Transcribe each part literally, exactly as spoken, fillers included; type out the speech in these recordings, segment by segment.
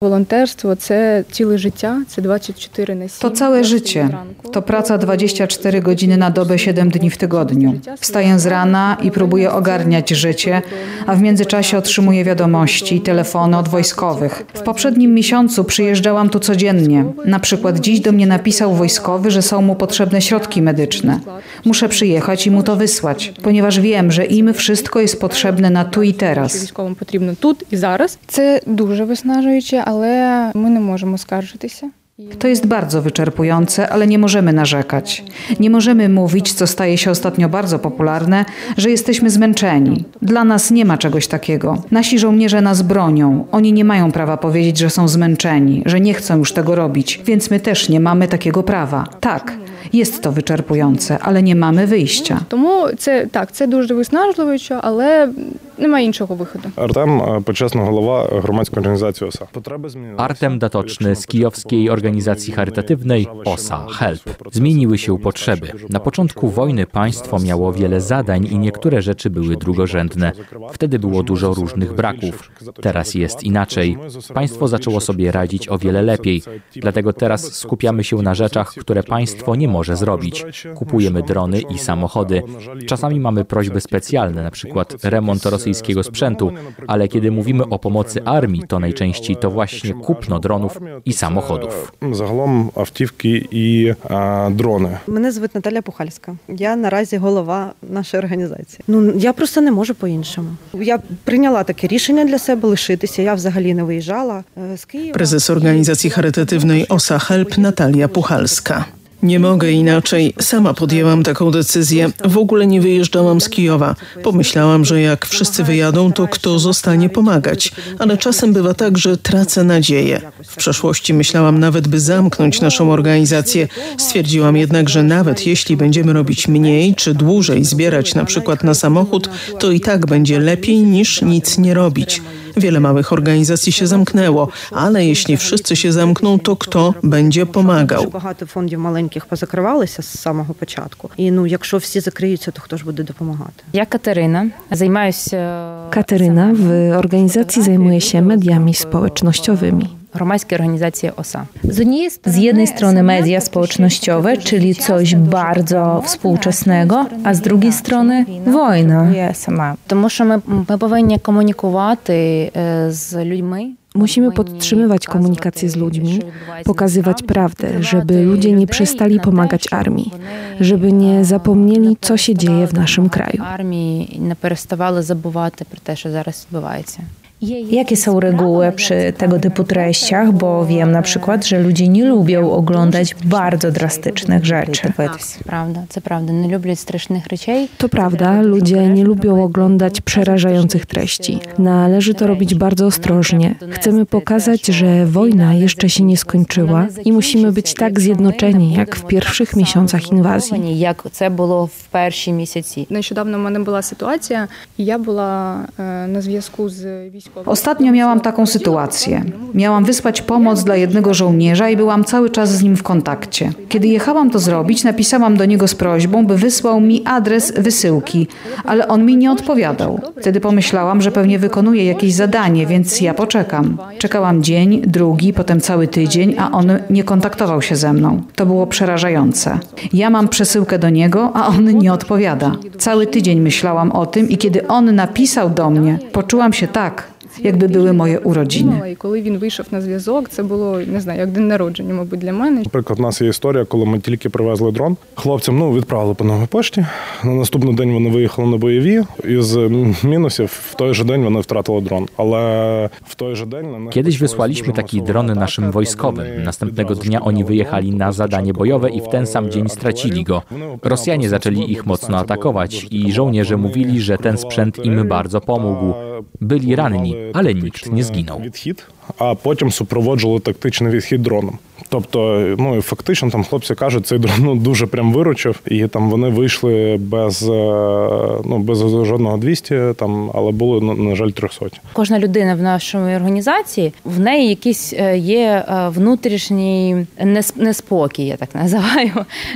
Волонтерство – це ціле життя, це двадцять чотири на сім. To całe życie. To praca dwadzieścia cztery godziny na dobę, siedem dni w tygodniu. Wstaję z rana i próbuję ogarniać życie, a w międzyczasie otrzymuję wiadomości i telefony od wojskowych. W poprzednim miesiącu przyjeżdżałam tu codziennie. Na przykład dziś do mnie napisał wojskowy, że są mu potrzebne środki medyczne. Muszę przyjechać i mu to wysłać, ponieważ wiem, że im wszystko jest potrzebne na tu i teraz. Військовим потрібно тут і зараз. Це дуже виснажуюче, але ми не можемо скаржитися. To jest bardzo wyczerpujące, ale nie możemy narzekać. Nie możemy mówić, co staje się ostatnio bardzo popularne, że jesteśmy zmęczeni. Dla nas nie ma czegoś takiego. Nasi żołnierze nas bronią. Oni nie mają prawa powiedzieć, że są zmęczeni, że nie chcą już tego robić, więc my też nie mamy takiego prawa. Tak, jest to wyczerpujące, ale nie mamy wyjścia. Тому це так, це дуже виснажливо, але немає іншого виходу. Артем Почесна, голова громадської організації ОСА. Artem Datoczny z kijowskiej organizacji charytatywnej O S A Help. Zmieniły się potrzeby. Na początku wojny państwo miało wiele zadań i niektóre rzeczy były drugorzędne. Wtedy było dużo różnych braków. Teraz jest inaczej. Państwo zaczęło sobie radzić o wiele lepiej. Dlatego teraz skupiamy się na rzeczach, które państwo nie może zrobić. Kupujemy drony i samochody. Czasami mamy prośby specjalne, na przykład remont rosyjskiego sprzętu, ale kiedy mówimy o pomocy armii, to najczęściej to właśnie kupno dronów i samochodów. Загалом автівки і а, дрони. Мене звуть Наталя Пухальська. Я наразі голова нашої організації. Ну, я просто не можу по-іншому. Я прийняла таке рішення для себе лишитися. Я взагалі не виїжджала з Києва. Prezes organizacji charytatywnej O S A Help Natalia Puchalska. Nie mogę inaczej. Sama podjęłam taką decyzję. W ogóle nie wyjeżdżałam z Kijowa. Pomyślałam, że jak wszyscy wyjadą, to kto zostanie pomagać. Ale czasem bywa tak, że tracę nadzieję. W przeszłości myślałam nawet, by zamknąć naszą organizację. Stwierdziłam jednak, że nawet jeśli będziemy robić mniej czy dłużej zbierać na przykład na samochód, to i tak będzie lepiej niż nic nie robić. Wiele małych organizacji się zamknęło, ale jeśli wszyscy się zamkną, to kto będzie pomagał? Багато фондів маленьких позакривалися з самого початку. І ну, якщо всі закриються, то хто ж буде допомагати? Ja Kateryna, zajmuję Kateryna w organizacji zajmuje się mediami społecznościowymi. громадської організації O S A. Z jednej strony media społecznościowe, czyli coś bardzo współczesnego, a z drugiej strony wojna. Я сама. Тому що ми, ми повинні комунікувати з людьми. Musimy podtrzymywać komunikację z ludźmi, pokazywać prawdę, żeby ludzie nie przestali pomagać armii, żeby nie zapomnieli, co się dzieje w naszym kraju. Армії не переставали забувати про те, що зараз відбувається. Jakie są reguły przy tego typu treściach? Bo wiem na przykład, że ludzie nie lubią oglądać bardzo drastycznych rzeczy. Prawda, to prawda. Nie lubią strasznych rzeczy. To prawda, ludzie nie lubią oglądać przerażających treści. Należy to robić bardzo ostrożnie. Chcemy pokazać, że wojna jeszcze się nie skończyła i musimy być tak zjednoczeni, jak w pierwszych miesiącach inwazji. Jak to było w pierwszych miesiącach. Нещодавно в мене була ситуація, і я була на зв'язку з військовим. Ostatnio miałam taką sytuację. Miałam wysłać pomoc dla jednego żołnierza i byłam cały czas z nim w kontakcie. Kiedy jechałam to zrobić, napisałam do niego z prośbą, by wysłał mi adres wysyłki, ale on mi nie odpowiadał. Wtedy pomyślałam, że pewnie wykonuje jakieś zadanie, więc ja poczekam. Czekałam dzień, drugi, potem cały tydzień, a on nie kontaktował się ze mną. To było przerażające. Ja mam przesyłkę do niego, a on nie odpowiada. Cały tydzień myślałam o tym i kiedy on napisał do mnie, poczułam się tak, jakby były moje urodziny. І коли він вийшов на зв'язок, це було, не знаю, як день народження, мабуть, для мене. Наприклад, у нас є історія, коли ми тільки привезли дрон. Хлопцям, ну, відправили по новій пошті. На наступний день вони виїхали на бойові. Із мінусів в той же день вони втратили дрон. Але в той же день... Kiedyś wysłaliśmy taki dron naszym wojskowym. Następnego dnia oni wyjechali na zadanie bojowe i w ten sam dzień stracili go. Rosjanie zaczęli ich mocno atakować i żołnierze mówili, że ten sprzęt im bardzo pomógł. Byli ranni, ale nikt nie zginął. А потім супроводжували тактичний відхід дроном. Тобто, ну і фактично там хлопці кажуть, цей дрон ну, дуже прям виручив, і там вони вийшли без, ну, без жодного двісті, там, але були, на, на жаль, триста. Кожна людина в нашій організації, в неї якийсь є внутрішній неспокій, я так називаю.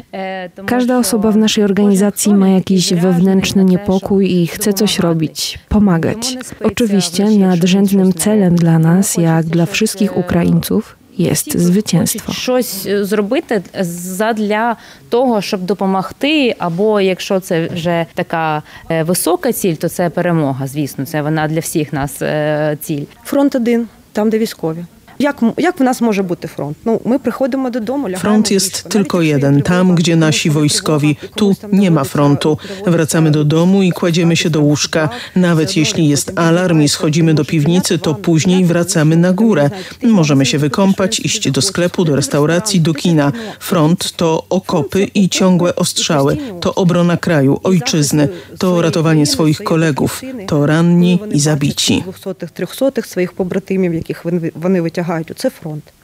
Każda osoba w naszej organizacji ma jakiś wewnętrzny niepokój i chce coś robić, pomagać. Oczywiście nadrzędnym celem dla nas, jak dla wszystkich Ukraińców jest zwycięstwo. Щось зробити задля того, щоб допомогти, або якщо це вже така висока ціль, то це перемога, звісно, це вона для всіх нас ціль. Фронт один, там, де військові. Jak, jak w nas może być front? No, my przychodzimy do domu. Front jest tylko jeden, tam gdzie nasi wojskowi. Tu nie ma frontu. Wracamy do domu i kładziemy się do łóżka. Nawet jeśli jest alarm i schodzimy do piwnicy, to później wracamy na górę. Możemy się wykąpać, iść do sklepu, do restauracji, do kina. Front to okopy i ciągłe ostrzały. To obrona kraju, ojczyzny. To ratowanie swoich kolegów. To ranni i zabici. двохсотих, трьохсотих своїх побратимів, яких вони витягають. Це фронт.